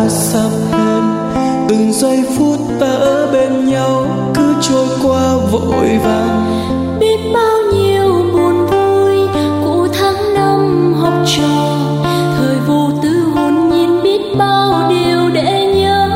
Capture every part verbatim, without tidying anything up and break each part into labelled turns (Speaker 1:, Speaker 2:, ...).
Speaker 1: đã sắp hết, từng giây phút ta ở bên nhau cứ trôi qua vội vàng.
Speaker 2: Biết bao nhiêu buồn vui của tháng năm học trò, thời vô tư hồn nhiên biết bao điều để nhớ.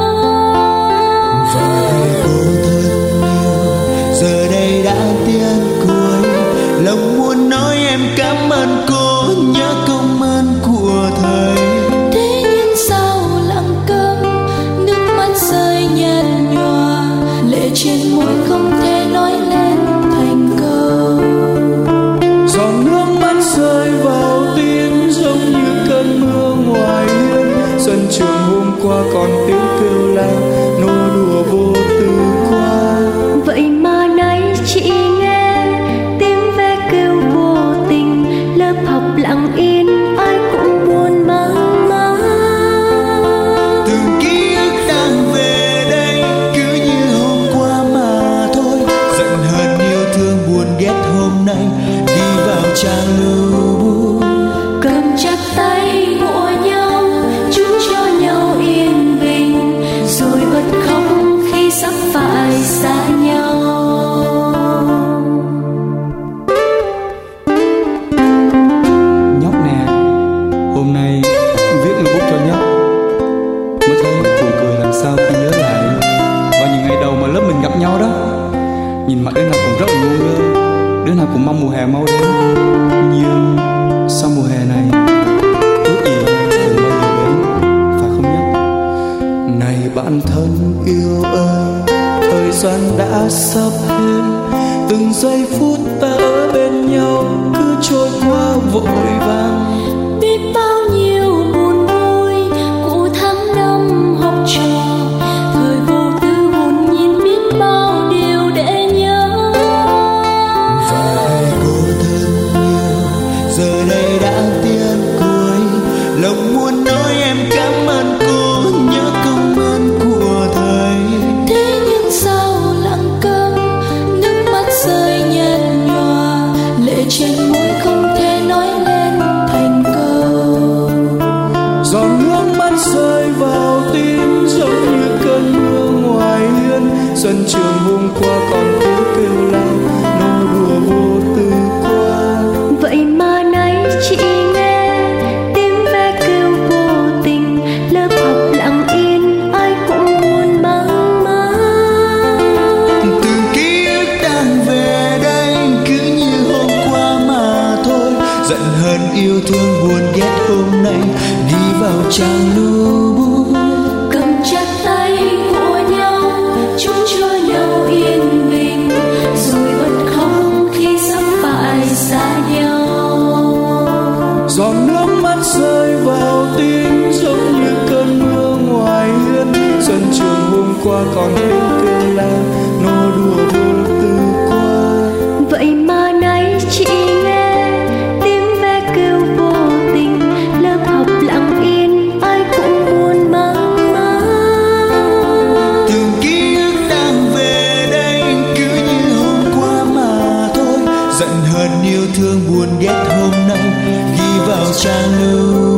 Speaker 1: Và cô thật nhiều giờ đây đã tiến cuối, lòng muốn nói em cảm ơn cô, nhớ công ơn của thầy.
Speaker 2: Thế nhưng sao lặng câm, nước mắt rơi nhạt nhòa, lệ trên môi không thể nói lên thành câu.
Speaker 1: Giọt nước mắt rơi vào tim giống như cơn mưa ngoài hiên, sân trường hôm qua còn tiếng kêu la nô đùa vô tư qua.
Speaker 2: Vậy mà nay chị nghe tiếng ve kêu vô tình, lớp học lặng yên ai cũng buồn mang máng.
Speaker 1: Từng ký ức đang về đây cứ như hôm qua mà thôi, giận hờn yêu thương buồn ghét hôm nay đi vào trang lưu buồn.
Speaker 2: Cầm chặt tay của nhau chúc cho nhau yên bình, rồi bật khóc khi sắp phải xa nhau.
Speaker 1: Nhóc nè, hôm nay viết một bút cho nhóc, mới thấy buồn cười làm sao khi nhớ lại vào những ngày đầu mà lớp mình gặp nhau đó. Nhìn mặt đứa nào cũng rất là ngu ngơ, đứa nào cũng mong mùa hè mau đến, nhưng sau mùa hè này ước gì đừng bao giờ đến, phải không nhóc? Này bạn thân yêu ơi, thời gian đã sắp hết, từng giây phút ta ở bên nhau cứ trôi qua vội vàng.
Speaker 2: Biết bao nhiêu buồn vui của tháng năm học trò, thời vô tư hồn nhiên biết bao điều để nhớ.
Speaker 1: Và cô thân yêu giờ đây đã tiến cuối, lòng muốn nói em cảm ơn cô, nhớ công ơn của thầy.
Speaker 2: Thế nhưng sao lặng câm, nước mắt rơi nhạt nhòa, lệ trên môi không thể nói lên thành câu.
Speaker 1: Giọt nước mắt rơi vào tim giống như cơn mưa ngoài hiên, sân trường hôm qua còn tiếng kêu la nô đùa vô tư qua.
Speaker 2: Vậy mà nay chị nghe tiếng ve kêu vô tình, lớp học lặng yên ai cũng buồn mang máng.
Speaker 1: Từng ký ức đang về đây cứ như hôm qua mà thôi, giận hờn yêu thương buồn ghét hôm nay đi vào trang lưu buồn.
Speaker 2: Cầm chặt tay của nhau chúc cho nhau yên bình, rồi bật khóc khi sắp phải xa nhau.
Speaker 1: Giọt nước mắt rơi vào tim giống như cơn mưa ngoài hiên, sân trường hôm qua còn tiếng kêu la nô đùa vô tư qua.
Speaker 2: Vậy mà nay chị nghe tiếng ve kêu vô tình, lớp học lặng yên ai cũng buồn mang máng.
Speaker 1: Từng ký ức đang về đây cứ như hôm qua mà thôi, giận hờn yêu thương buồn ghét hôm nay ghi vào trang lưu